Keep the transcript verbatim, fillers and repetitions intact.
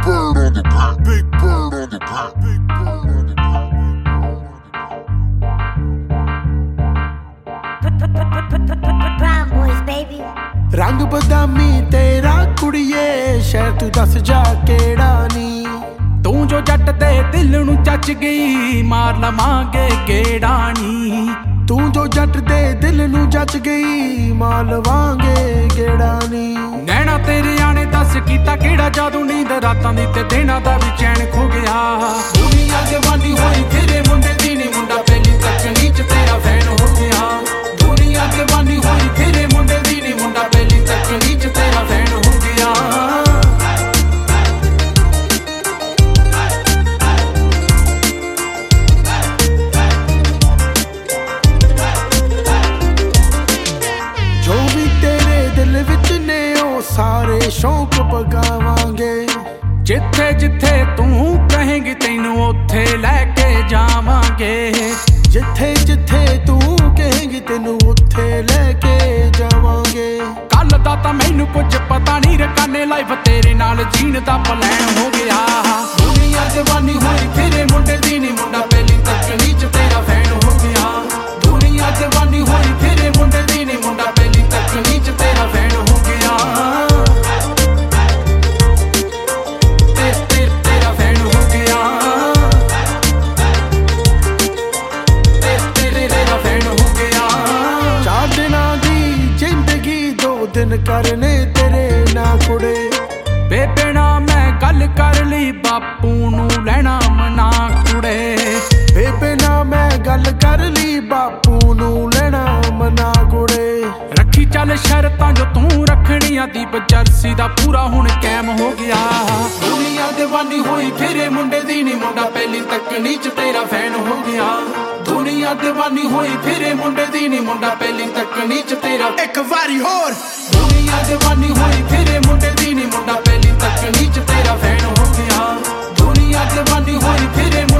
bird on the beat. Big bird on the beat. Big bird on the beat. Brown boys, baby. रंग बदामी तेरा कुड़िए शहर तू दस जा केड़ा नी तू जो जट दे दिल नू चच गई मार लवांगे गेड़ा नी तू जो जट दे दिल नू जच गई मार लवांगे गेड़ा नी नैना तेरे आने दस कीता केड़ा जादू नींद रातां दी ते दिनां दा भी चैन खो गया दुनिया जवानी होई तेरे मुंडे दी नी मुंडा पहली तक नीच तेरा फैन हो गया दुनिया जवानी होई तेरे मुंडे दी नी मुंडा पहली तक नीच तेरा फैन हो गया जो भी तेरे दिल विच ने ओ सारे शौक पगावांगे जिथे जिथे तू कहेंगी तैनू ओथे लैके जावांगे जिथे जिथे तू कहेंगी तेनू उत्थे लेके जावांगे कल दा तां मैनू कुछ पता नहीं रकाने लाइफ तेरे नाल जीण दा प्लान हो गया दुनिया जवानी होई फिरे मुंडे दी नी मुंडा पहली तक नीच तेरा फैन हो गया दुनिया जवानी होई फिरे मुंडे दी नी मुंडा पहली तक नीच तेरा फैन हो गया ते, ते, तेरा फैन हो गया ते, तेरे तेरा फैन हो गया चार दिनां दी जिंदगी दो दिन करने तेरे ना कुड़े बेबे ना मैं गल कर ली बापू नू लेना मना कुड़े बेबे ना मैं गल कर ली बापू नू लेना मना कुड़े रखी चल शरतां जो तू रखनियां दीप जर्सी दा पूरा हुण कैम हो गया दुनिया दीवानी होई फिरे मुंडे दी नी मुंडा पहली तक नीच तेरा फैन हो गया दुनिया दीवानी होई फिरे मुंडे दी नी मुंडा पहली तक नीच तेरा एक वारी होर दुनिया दीवानी होई फिरे मुंडे दी नी मुंडा पहली तक नीच तेरा फैन हो गया दुनिया दीवानी होई फिरे